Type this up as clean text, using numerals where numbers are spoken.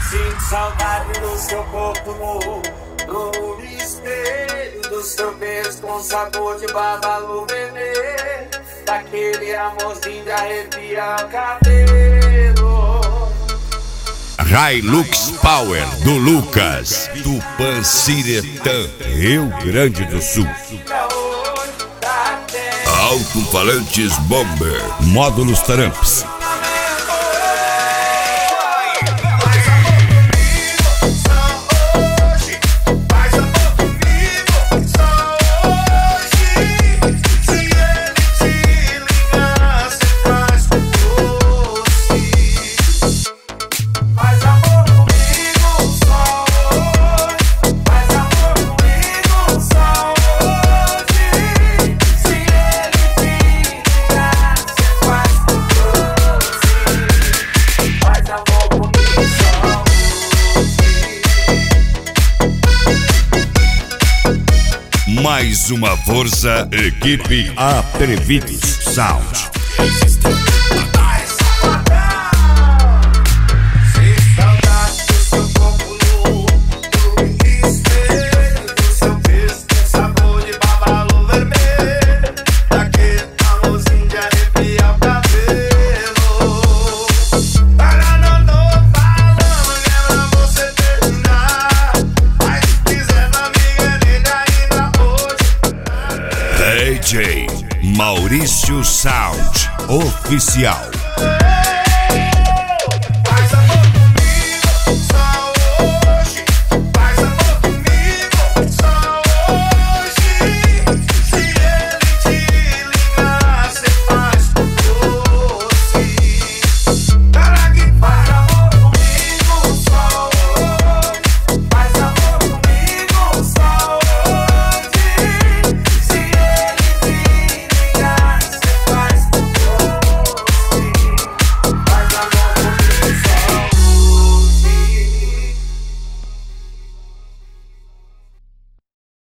Sinto saudade do seu corpo nu, no espelho do seu beijo com sabor de babalu vermelho, daquele amorzinho de arrepiar o cabelo. Hilux Power do Lucas, Tupanciretã, Rio Grande do Sul. Alto-falantes Bomber, módulos Taramps. Mais uma força, equipe Atrevidos Sound. DJ Maurício Sound Oficial.